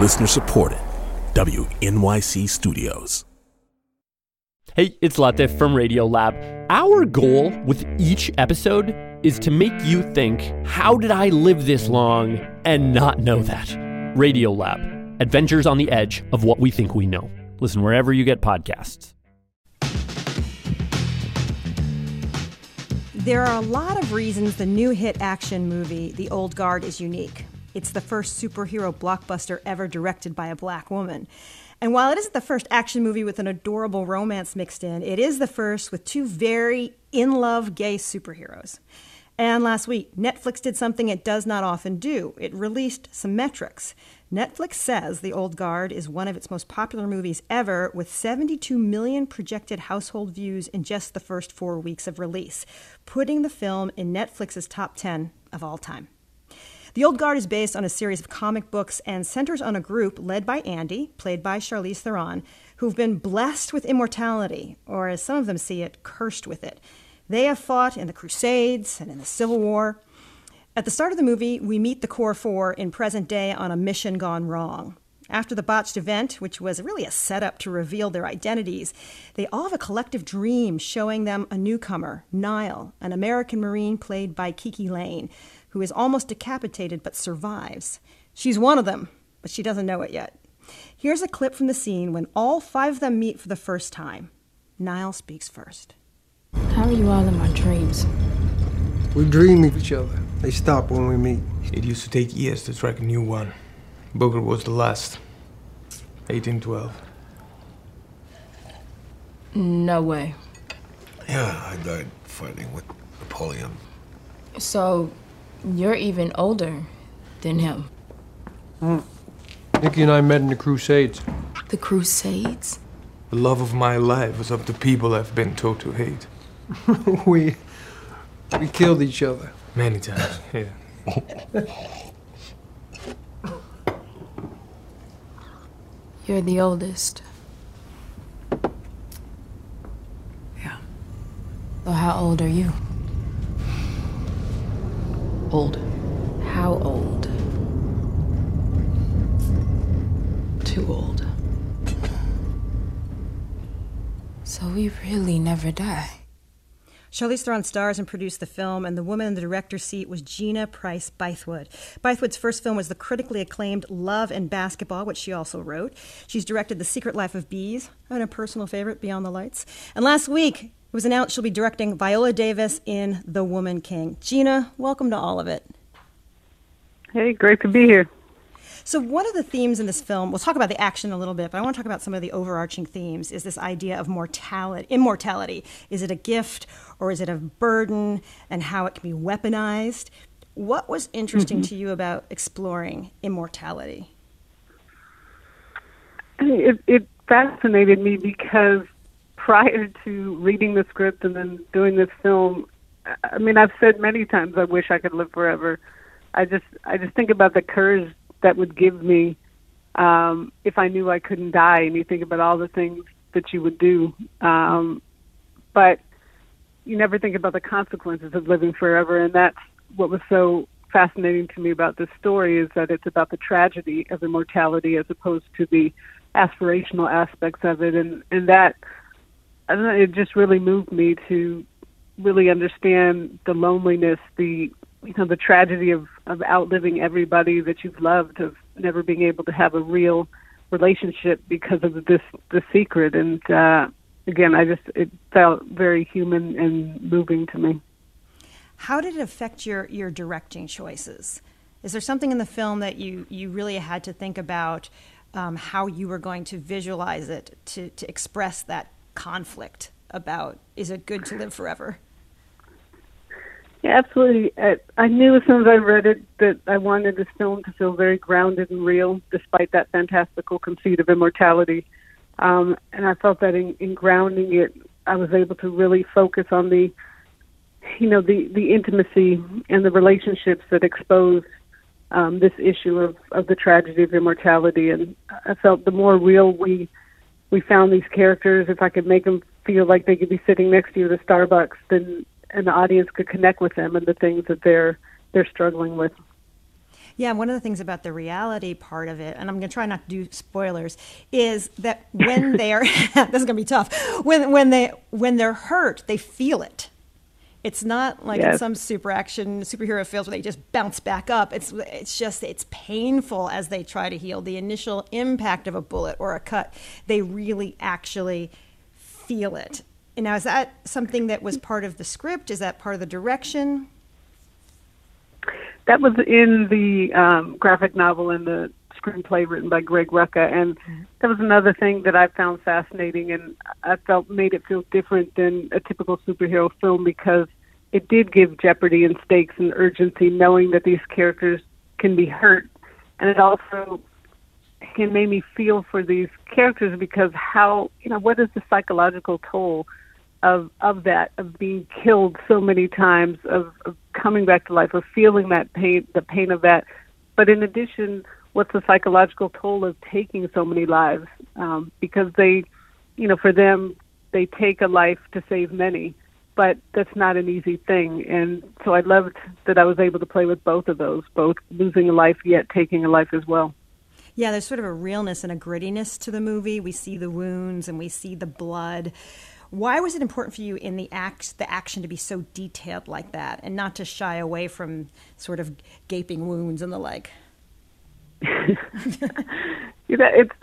Listener supported. WNYC Studios. Hey, it's Latif from Radiolab. Our goal with each episode is to make you think, how did I live this long and not know that? Radiolab, adventures on the edge of what we think we know. Listen wherever you get podcasts. There are a lot of reasons the new hit action movie, The Old Guard, is unique. It's the first superhero blockbuster ever directed by a black woman. And while it isn't the first action movie with an adorable romance mixed in, it is the first with two very in-love gay superheroes. And last week, Netflix did something it does not often do. It released some metrics. Netflix says The Old Guard is one of its most popular movies ever, with 72 million projected household views in just the first 4 weeks of release, putting the film in Netflix's top 10 of all time. The Old Guard is based on a series of comic books and centers on a group led by Andy, played by Charlize Theron, who've been blessed with immortality, or as some of them see it, cursed with it. They have fought in the Crusades and in the Civil War. At the start of the movie, we meet the core four in present day on a mission gone wrong. After the botched event, which was really a setup to reveal their identities, they all have a collective dream showing them a newcomer, Nile, an American Marine played by Kiki Lane, who is almost decapitated but survives. She's one of them, but she doesn't know it yet. Here's a clip from the scene when all five of them meet for the first time. Nile speaks first. How are you all in my dreams? We dream of each other. They stop when we meet. It used to take years to track a new one. Booker was the last. 1812. No way. Yeah, I died fighting with Napoleon. So, you're even older than him. Nikki and I met in the Crusades. The Crusades? The love of my life was of the people I've been taught to hate. we killed each other. Many times, yeah. You're the oldest. Yeah. So how old are you? Old. How old? Too old. So we really never die. Charlize Theron stars and produced the film, and the woman in the director's seat was Gina Pryce Bythewood. Bythewood's first film was the critically acclaimed Love and Basketball, which she also wrote. She's directed The Secret Life of Bees, and a personal favorite, Beyond the Lights. And last week, it was announced she'll be directing Viola Davis in The Woman King. Gina, welcome to all of it. Hey, great to be here. So one of the themes in this film, we'll talk about the action a little bit, but I want to talk about some of the overarching themes, is this idea of immortality. Is it a gift or is it a burden, and how it can be weaponized? What was interesting to you about exploring immortality? It fascinated me because prior to reading the script and then doing this film, I mean, I've said many times I wish I could live forever. I just think about the courage that would give me if I knew I couldn't die, and you think about all the things that you would do. But you never think about the consequences of living forever, and that's what was so fascinating to me about this story, is that it's about the tragedy of immortality as opposed to the aspirational aspects of it. And that, I don't know, it just really moved me to really understand the loneliness, the tragedy of outliving everybody that you've loved, of never being able to have a real relationship because of the secret. And again, it felt very human and moving to me. How did it affect your directing choices? Is there something in the film that you really had to think about how you were going to visualize it to express that conflict about, is it good to live forever? Yeah, absolutely. I knew as soon as I read it that I wanted this film to feel very grounded and real, despite that fantastical conceit of immortality. And I felt that in grounding it, I was able to really focus on the intimacy and the relationships that expose this issue of the tragedy of immortality. And I felt the more real we found these characters, if I could make them feel like they could be sitting next to you at a Starbucks, then and the audience could connect with them and the things that they're struggling with. Yeah, one of the things about the reality part of it, and I'm going to try not to do spoilers, is that when they're this is going to be tough. When they're hurt, they feel it. It's not like in some superhero films where they just bounce back up. It's painful as they try to heal. The initial impact of a bullet or a cut, they really actually feel it. And now, is that something that was part of the script? Is that part of the direction? That was in the graphic novel and the screenplay written by Greg Rucka, and that was another thing that I found fascinating, and I felt made it feel different than a typical superhero film because it did give jeopardy and stakes and urgency, knowing that these characters can be hurt, and it also made me feel for these characters because what is the psychological toll of that, of being killed so many times, of coming back to life, of feeling that pain, the pain of that. But in addition, what's the psychological toll of taking so many lives? Because they, for them, they take a life to save many, but that's not an easy thing. And so I loved that I was able to play with both of those, both losing a life yet taking a life as well. Yeah, there's sort of a realness and a grittiness to the movie. We see the wounds and we see the blood. Why was it important for you in the action to be so detailed like that and not to shy away from sort of gaping wounds and the like? It's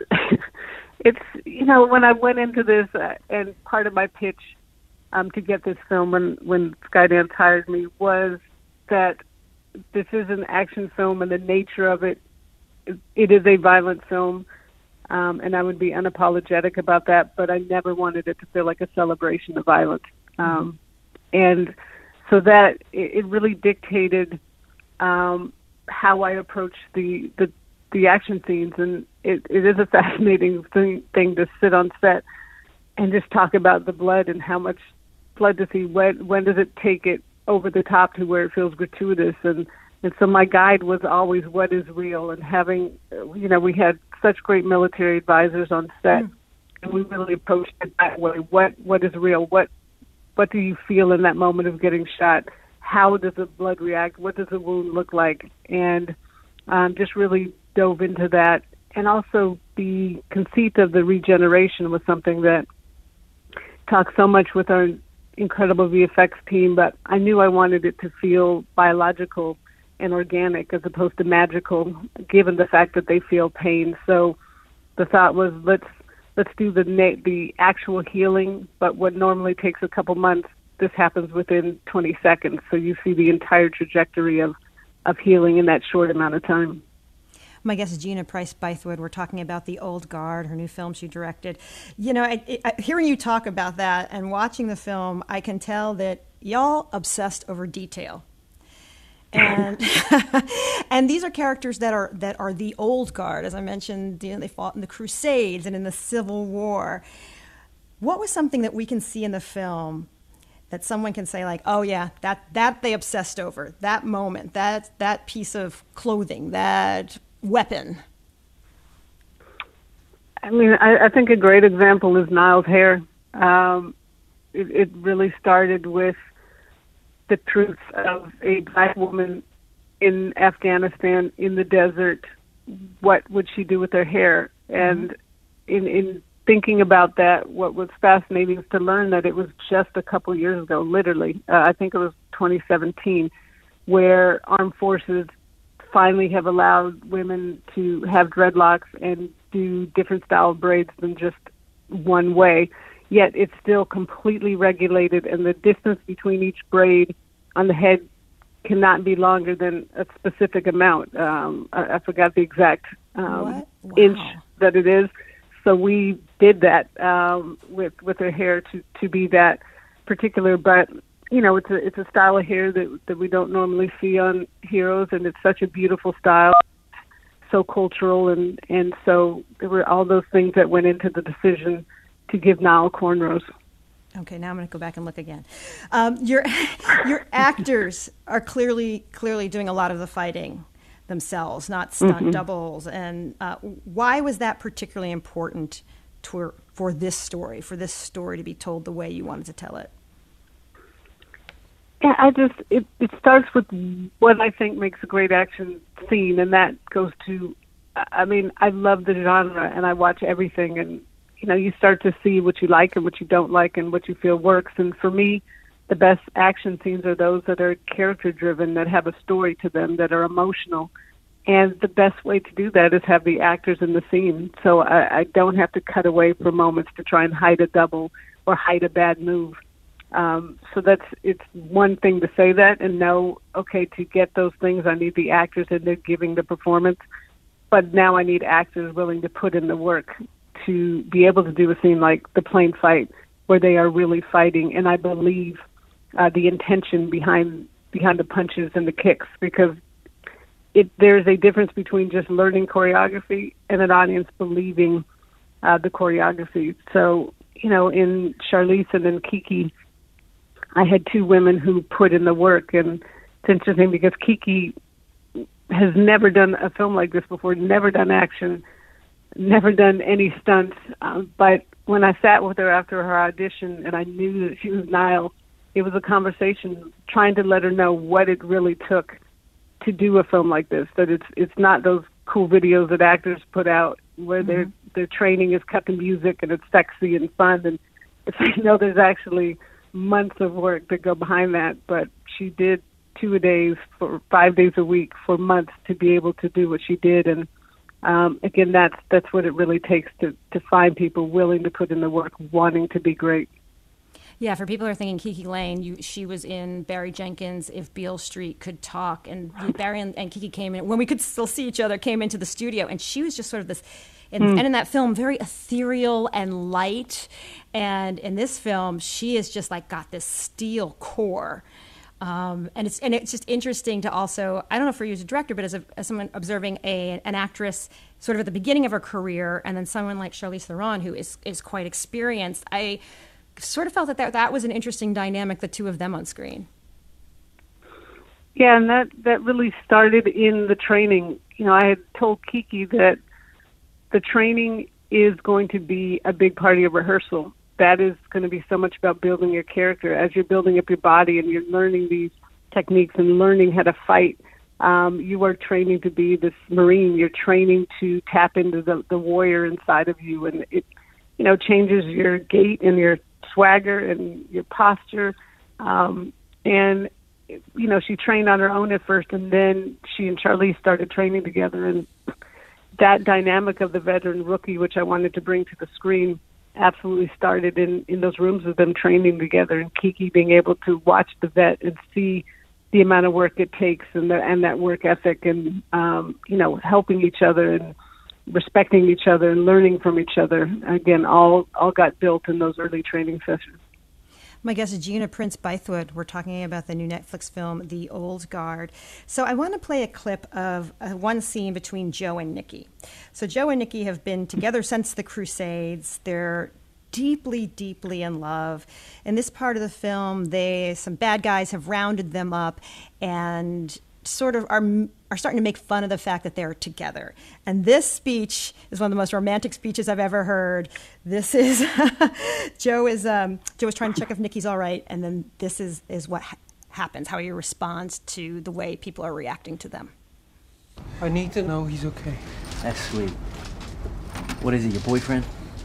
when I went into this and part of my pitch to get this film when Skydance hired me was that this is an action film and the nature of it is a violent film. And I would be unapologetic about that, but I never wanted it to feel like a celebration of violence. And so that it really dictated how I approach the action scenes. And it is a fascinating thing to sit on set and just talk about the blood and how much blood to see. When does it take it over the top to where it feels gratuitous? And so my guide was always what is real, and having, we had such great military advisors on set, and we really approached it that way. What is real? What do you feel in that moment of getting shot? How does the blood react? What does the wound look like? And just really dove into that. And also the conceit of the regeneration was something that talked so much with our incredible VFX team, but I knew I wanted it to feel biological and organic as opposed to magical, given the fact that they feel pain. So the thought was, let's do the actual healing, but what normally takes a couple months, this happens within 20 seconds. So you see the entire trajectory of healing in that short amount of time. My guest is Gina Price Bythewood. We're talking about The Old Guard, her new film she directed. Hearing you talk about that and watching the film, I can tell that y'all obsessed over detail. And and these are characters that are the old guard, as I mentioned. They fought in the Crusades and in the Civil War. What was something that we can see in the film that someone can say, like, oh yeah, that they obsessed over, that moment, that piece of clothing, that weapon? I mean, I think a great example is Niall's hair. It really started with the truth of a black woman in Afghanistan in the desert. What would she do with her hair? And in thinking about that, what was fascinating is to learn that it was just a couple years ago, literally, I think it was 2017, where armed forces finally have allowed women to have dreadlocks and do different style of braids than just one way. Yet it's still completely regulated, and the distance between each braid on the head cannot be longer than a specific amount. I forgot the exact inch that it is. So we did that with her hair to be that particular. But it's a style of hair that we don't normally see on heroes, and it's such a beautiful style, so cultural, and so there were all those things that went into the decision to give Niall cornrows. Okay, now I'm going to go back and look again. Your actors are clearly doing a lot of the fighting themselves, not stunt doubles. And why was that particularly important for this story to be told the way you wanted to tell it? Yeah, it starts with what I think makes a great action scene, and that goes to, I mean, I love the genre, and I watch everything, and, you know, you start to see what you like and what you don't like and what you feel works. And for me, the best action scenes are those that are character-driven, that have a story to them, that are emotional. And the best way to do that is have the actors in the scene. So I don't have to cut away for moments to try and hide a double or hide a bad move. So it's one thing to say that and know, okay, to get those things, I need the actors in there giving the performance. But now I need actors willing to put in the work to be able to do a scene like the plane fight where they are really fighting. And I believe the intention behind the punches and the kicks, because there's a difference between just learning choreography and an audience believing the choreography. So, you know, in Charlize and in Kiki, I had two women who put in the work, and it's interesting because Kiki has never done a film like this before, never done action, never done any stunts. But when I sat with her after her audition and I knew that she was Nile, it was a conversation trying to let her know what it really took to do a film like this, that it's not those cool videos that actors put out where their training is cut to music and it's sexy and fun. And it's like, no, there's actually months of work that go behind that. But she did 2-a-days for 5 days a week for months to be able to do what she did. And again, that's what it really takes to find people willing to put in the work, wanting to be great. Yeah, for people who are thinking Kiki Layne, she was in Barry Jenkins' If Beale Street Could Talk, and Barry and Kiki came in, when we could still see each other, came into the studio, and she was just sort of this, and in that film, very ethereal and light, and in this film, she is just like got this steel core. And it's just interesting to also, I don't know for you as a director, but as someone observing an actress sort of at the beginning of her career, and then someone like Charlize Theron, who is quite experienced, I sort of felt that was an interesting dynamic, the two of them on screen. Yeah, and that really started in the training. You know, I had told Kiki that the training is going to be a big part of your rehearsal. That is going to be so much about building your character. As you're building up your body and you're learning these techniques and learning how to fight, you are training to be this Marine. You're training to tap into the warrior inside of you, and it, you know, changes your gait and your swagger and your posture. And, you know, she trained on her own at first, and then she and Charlize started training together. And that dynamic of the veteran rookie, which I wanted to bring to the screen, absolutely started in those rooms with them training together, and Kiki being able to watch the vet and see the amount of work it takes and that work ethic, and, you know, helping each other and respecting each other and learning from each other. Again, all got built in those early training sessions. My guest is Gina Prince Bythewood. We're talking about the new Netflix film, The Old Guard. So I want to play a clip of one scene between Joe and Nikki. So Joe and Nikki have been together since the Crusades. They're deeply, deeply in love. In this part of the film, some bad guys have rounded them up and sort of are starting to make fun of the fact that they're together. And this speech is one of the most romantic speeches I've ever heard. This is Joe is trying to check if Nikki's all right, and then this is what happens, how he responds to the way people are reacting to them. I need to know he's okay. That's sweet. What is he, your boyfriend?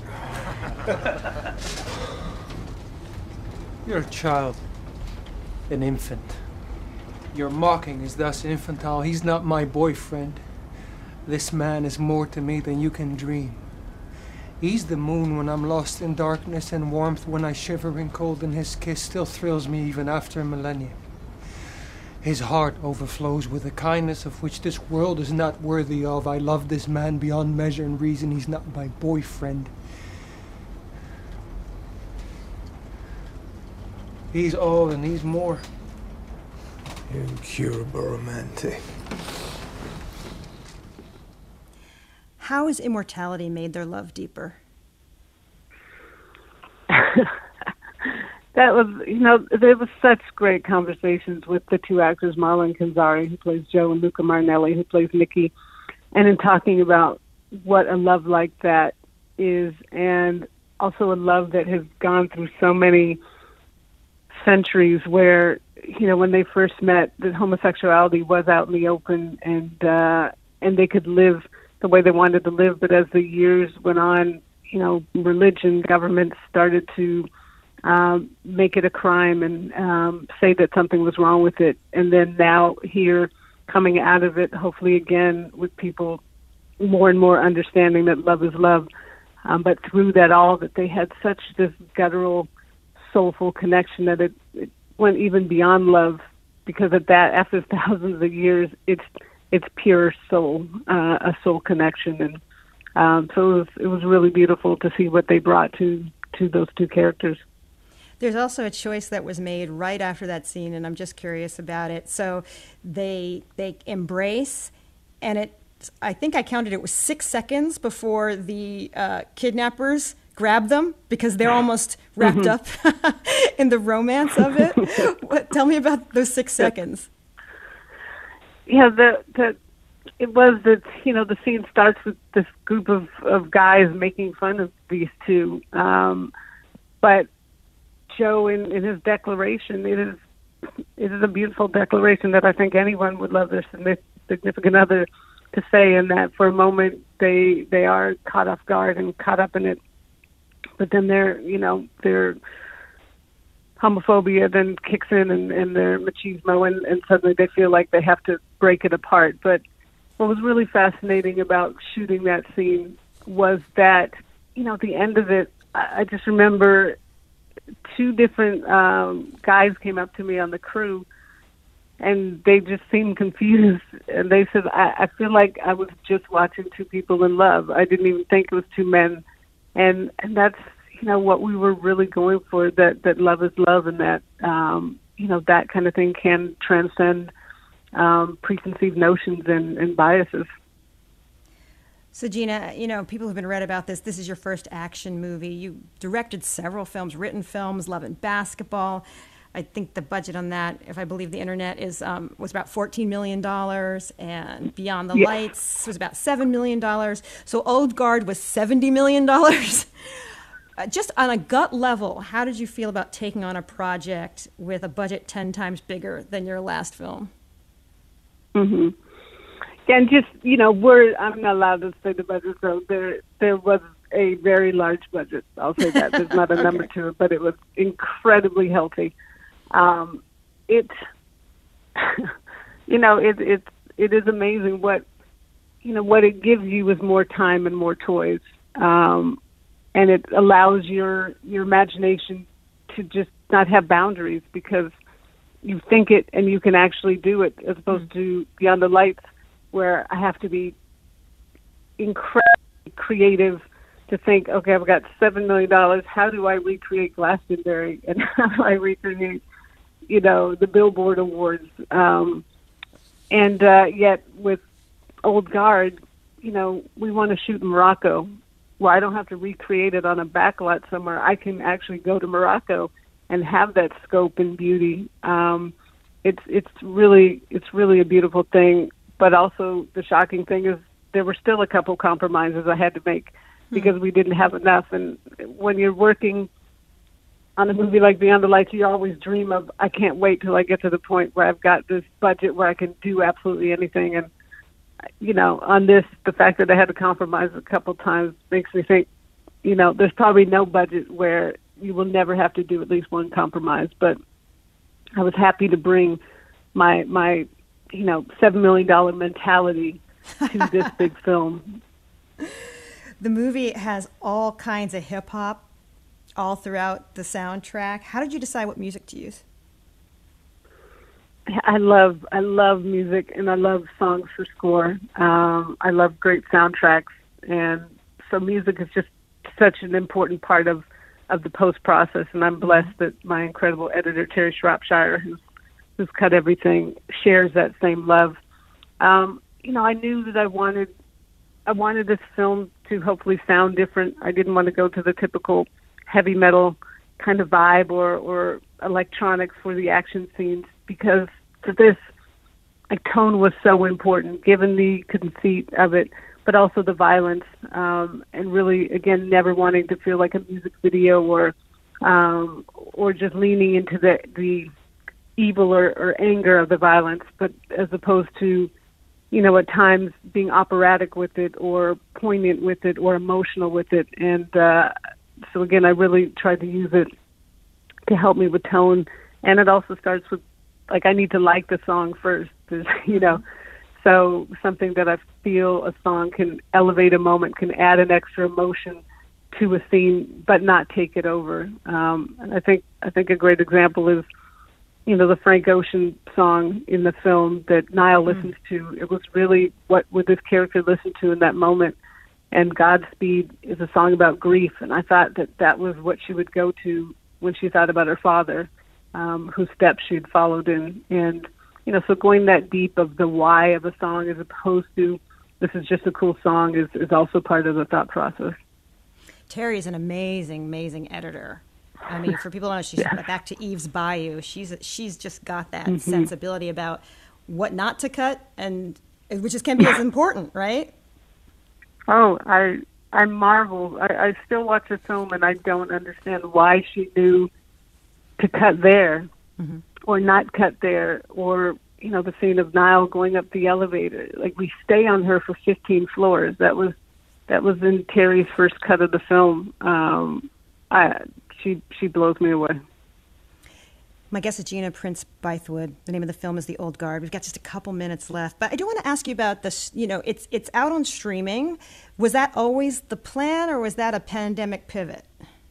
You're a child, an infant. Your mocking is thus infantile. He's not my boyfriend. This man is more to me than you can dream. He's the moon when I'm lost in darkness, and warmth when I shiver in cold, and his kiss still thrills me even after a millennium. His heart overflows with a kindness of which this world is not worthy of. I love this man beyond measure and reason. He's not my boyfriend. He's all and he's more. Incurable romantic. How has immortality made their love deeper? That was, you know, there was such great conversations with the two actors, Marlon Canzari, who plays Joe, and Luca Marinelli, who plays Nikki, and in talking about what a love like that is, and also a love that has gone through so many centuries where, when they first met, that homosexuality was out in the open, and they could live the way they wanted to live. But as the years went on, religion, governments started to make it a crime and say that something was wrong with it. And then now here, coming out of it, hopefully again, with people more and more understanding that love is love. But through that all, that they had such this guttural, soulful connection that it went even beyond love, because at that, after thousands of years, it's pure soul, a soul connection. And so it was really beautiful to see what they brought to those two characters. There's also a choice that was made right after that scene, and I'm just curious about it. So they embrace, and I think I counted it was 6 seconds before the kidnappers grab them, because they're almost wrapped up in the romance of it. Tell me about those 6 seconds. Yeah, it was that, the scene starts with this group of guys making fun of these two. But Joe, in his declaration, it is a beautiful declaration that I think anyone would love their significant other to say, in that for a moment they are caught off guard and caught up in it, but then their homophobia then kicks in, and their machismo, and suddenly they feel like they have to break it apart. But what was really fascinating about shooting that scene was that, at the end of it, I just remember 2 different guys came up to me on the crew, and they just seemed confused. And they said, I feel like I was just watching 2 people in love. I didn't even think it was 2 men. And that's, what we were really going for, that love is love, and that, that kind of thing can transcend preconceived notions and biases. So Gina, people have been read about this. This is your first action movie. You directed several films, written films, Love and Basketball. I think the budget on that, if I believe the internet, was about $14 million, and Beyond the Lights was about $7 million. So Old Guard was $70 million. Just on a gut level, how did you feel about taking on a project with a budget 10 times bigger than your last film? Mm-hmm. And just, I'm not allowed to say the budget, so there was a very large budget. I'll say that. There's not a number to it, but it was incredibly healthy. It is amazing what it gives you is more time and more toys. And it allows your imagination to just not have boundaries, because you think it and you can actually do it, as opposed to Beyond the Lights, where I have to be incredibly creative to think, okay, I've got $7 million. How do I recreate Glastonbury? And how do I recreate, the Billboard Awards? And yet with Old Guard, we want to shoot in Morocco, where I don't have to recreate it on a backlot somewhere. I can actually go to Morocco and have that scope and beauty. It's really a beautiful thing. But also the shocking thing is there were still a couple compromises I had to make, because we didn't have enough. And when you're working on a movie like Beyond the Lights, you always dream of, I can't wait till I get to the point where I've got this budget where I can do absolutely anything. And, on this, the fact that I had to compromise a couple times makes me think, there's probably no budget where you will never have to do at least one compromise. But I was happy to bring my $7 million mentality to this big film. The movie has all kinds of hip hop all throughout the soundtrack. How did you decide what music to use? I love music, and I love songs for score. I love great soundtracks, and so music is just such an important part of the post process. And I'm blessed that my incredible editor Terry Shropshire, who's cut everything, shares that same love. I knew that I wanted this film to hopefully sound different. I didn't want to go to the typical heavy metal kind of vibe or electronics for the action scenes, because to this, tone was so important, given the conceit of it, but also the violence, and really, again, never wanting to feel like a music video or or just leaning into the evil or anger of the violence, but as opposed to, at times being operatic with it or poignant with it or emotional with it. And so again, I really tried to use it to help me with tone. And it also starts with, I need to like the song first, so something that I feel a song can elevate a moment, can add an extra emotion to a scene, but not take it over. And I think a great example is, the Frank Ocean song in the film that Niall listens to. It was really what would this character listen to in that moment. And Godspeed is a song about grief, and I thought that was what she would go to when she thought about her father, whose steps she'd followed in. And, so going that deep of the why of a song as opposed to this is just a cool song is also part of the thought process. Terry is an amazing, amazing editor. I mean, for people who don't know, she's back to Eve's Bayou. She's just got that sensibility about what not to cut, and which can be as important, right? Oh, I marvel. I still watch the film and I don't understand why she knew to cut there or not cut there, or the scene of Niall going up the elevator. We stay on her for 15 floors. That was in Terry's first cut of the film. She blows me away. My guest is Gina Prince Bythewood. The name of the film is The Old Guard. We've got just a couple minutes left, but I do want to ask you about this. It's out on streaming. Was that always the plan, or was that a pandemic pivot?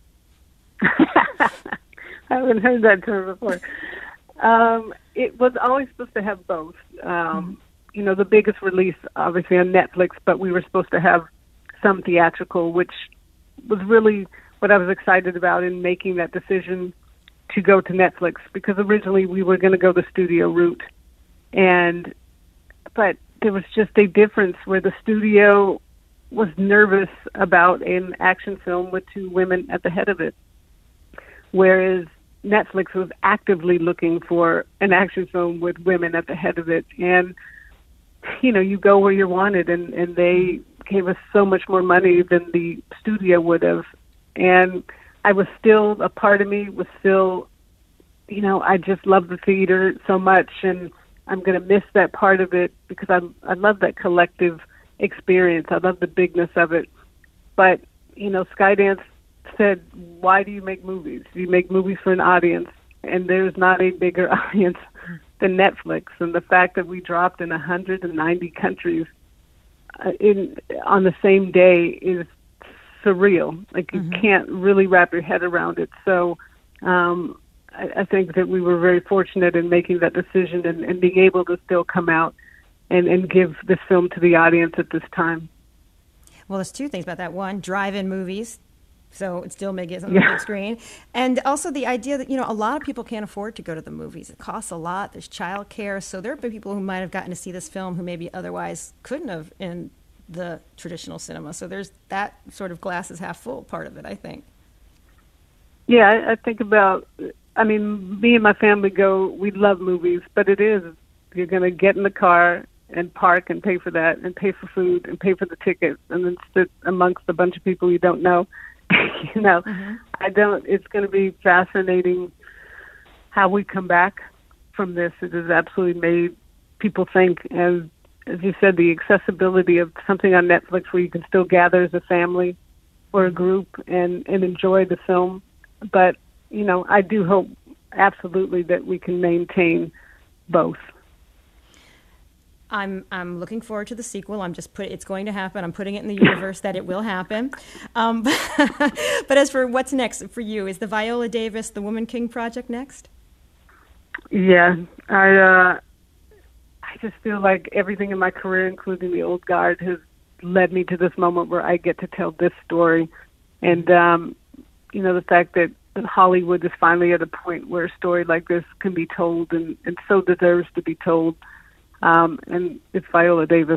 I haven't heard that term before. It was always supposed to have both. The biggest release, obviously, on Netflix, but we were supposed to have some theatrical, which was really what I was excited about in making that decision to go to Netflix, because originally we were going to go the studio route. But there was just a difference where the studio was nervous about an action film with two women at the head of it, whereas Netflix was actively looking for an action film with women at the head of it. And, you go where you're wanted, and they gave us so much more money than the studio would have. And I was still, a part of me was still, I just love the theater so much, and I'm going to miss that part of it because I love that collective experience. I love the bigness of it. But, Skydance said, why do you make movies? You make movies for an audience, and there's not a bigger audience than Netflix. And the fact that we dropped in 190 countries on the same day is surreal. You can't really wrap your head around it. So I think that we were very fortunate in making that decision and being able to still come out and give this film to the audience at this time. Well, there's two things about that. One, drive-in movies, so it still may get on the big screen. And also the idea that, a lot of people can't afford to go to the movies. It costs a lot. There's childcare. So there have been people who might have gotten to see this film who maybe otherwise couldn't have in the traditional cinema. So there's that sort of glass is half full part of it, I think. Yeah, I think about, me and my family we love movies, but you're going to get in the car and park and pay for that and pay for food and pay for the tickets and then sit amongst a bunch of people you don't know. It's going to be fascinating how we come back from this. It has absolutely made people think, and as you said, the accessibility of something on Netflix where you can still gather as a family or a group and enjoy the film. But, I do hope absolutely that we can maintain both. I'm looking forward to the sequel. It's going to happen. I'm putting it in the universe that it will happen. But as for what's next for you, is the Viola Davis, The Woman King project next? Yeah, I just feel like everything in my career, including The Old Guard, has led me to this moment where I get to tell this story. And, the fact that Hollywood is finally at a point where a story like this can be told and so deserves to be told. And it's Viola Davis.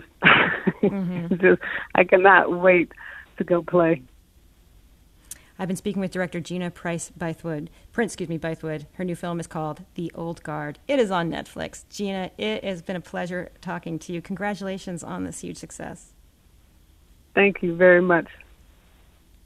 I cannot wait to go play. I've been speaking with director Gina Prince Bythewood. Her new film is called The Old Guard. It is on Netflix. Gina, it has been a pleasure talking to you. Congratulations on this huge success. Thank you very much.